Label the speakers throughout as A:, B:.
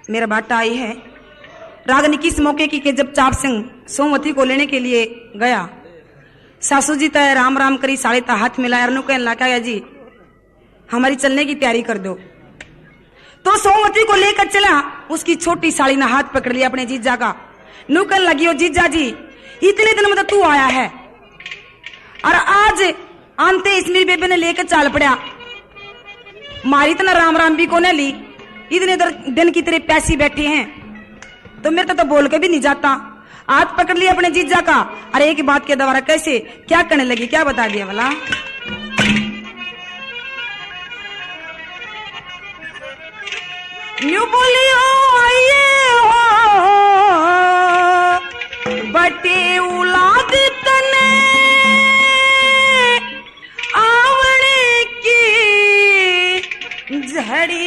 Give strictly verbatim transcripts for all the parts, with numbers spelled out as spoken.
A: मेरा बाटा आई है। रागनी किस मौके की कि जब चाप सिंह सोमवती को लेने के लिए गया, सासू जी तय राम राम करी, साड़ी ता हाथ मिलाया, अरनू कहने लगा जी हमारी चलने की तैयारी कर दो। तो सोमवती को लेकर चला, उसकी छोटी साड़ी ने हाथ पकड़ लिया अपने जीजा का। नू कहने लगी ओ जीजा जी इतने दिन में तू आया है और आज आंते इसलिए बेबे ने लेकर चाल पड़ा, मारी इतना राम राम भी को ने ली, इतने दिन की तेरे प्यासी बैठे हैं तो मेरे तो, तो बोल के भी नहीं जाता। हाथ पकड़ लिया अपने जीजा का। अरे एक बात के द्वारा कैसे क्या करने लगी, क्या बता दिया भला। न्यू बोलियो आइए हो बटे औलाद तने आवणे की झड़ी,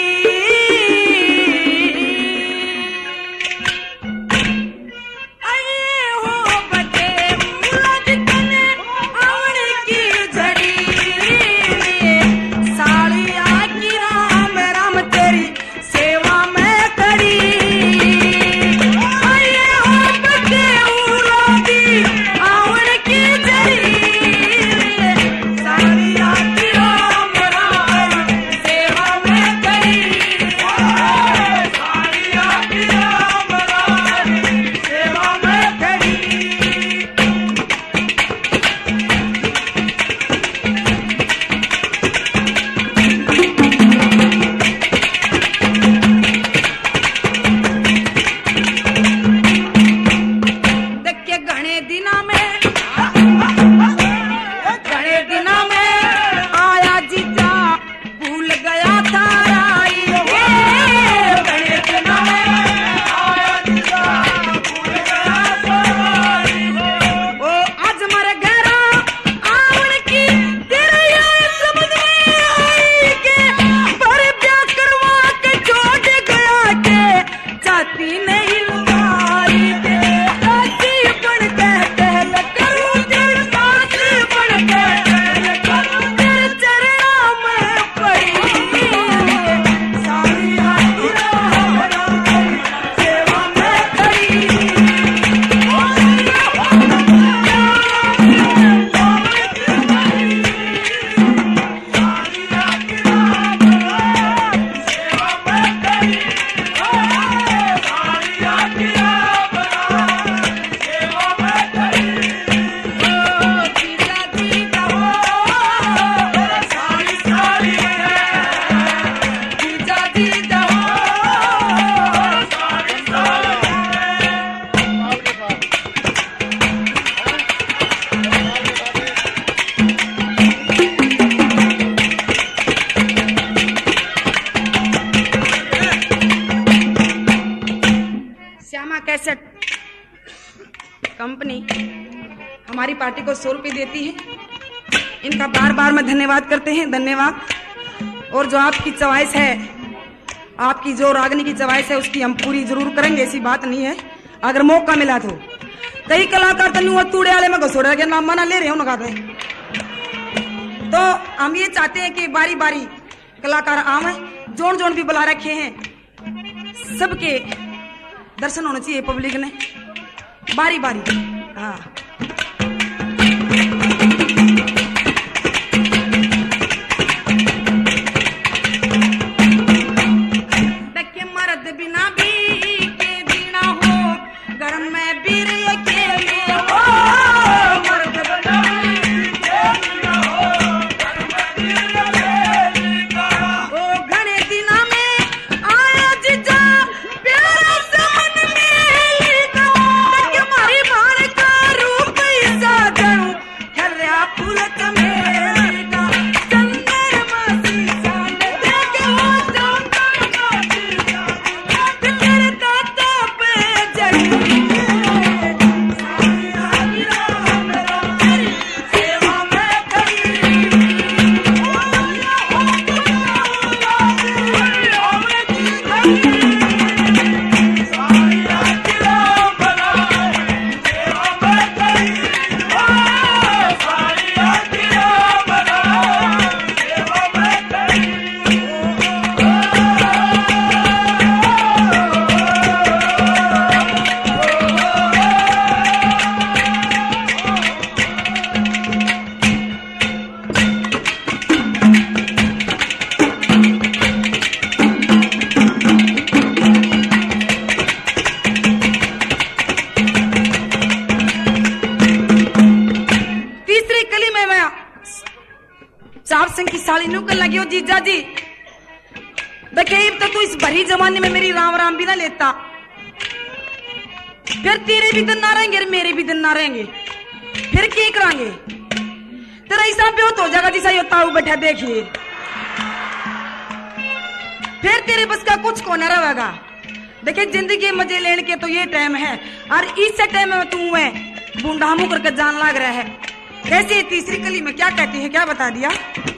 A: कंपनी हमारी पार्टी को सौ रुपये देती है। इनका बार बार मैं धन्यवाद करते हैं, धन्यवाद। और जो आपकी चॉइस है, आपकी जो रागनी की चॉइस है उसकी हम पूरी जरूर करेंगे, ऐसी बात नहीं है। अगर मौका मिला तो कई कलाकार तनु तूड़े वाले में घसोड़ा के नाम मना ले रहे हो गाते, तो हम ये चाहते हैं कि बारी बारी कलाकार आवे, जोन जोन भी बुला रखे हैं, सबके दर्शन होने चाहिए पब्लिक ने, बारी बारी। हाँ देखे मर्द बिना भी के बिना हो, गरम में बीर अकेले हो, मर्द बिना भी के बिना हो, गरम में बीर अकेले हो। ओ घने दिना में आया जीजा प्यारा समन में लिखा, देखे मारी भाण का रूप ऐसा जानू, खर्या फूल चमेलिका, चंद्रमा सी चांद देखे हो, चंद्रमा सी चांद देखे जीजा जी देखिए तो तू इस भरी जमाने में मेरी राम राम भी ना लेता, फिर तेरे भी दिन ना रहेंगे और मेरे भी दिन ना रहेंगे, फिर क्या करांगे? तेरा हिसाब भी हो तो जगह जिसा होता हूँ बैठा देखिए, फिर तेरे बस का कुछ को न रहेगा। देखिए जिंदगी मजे लेने के तो ये टाइम है, और इस टाइम में तू है बूंढा मुंह करके जान लग रहा है। कैसे तीसरी कली में क्या कहती है, क्या बता दिया?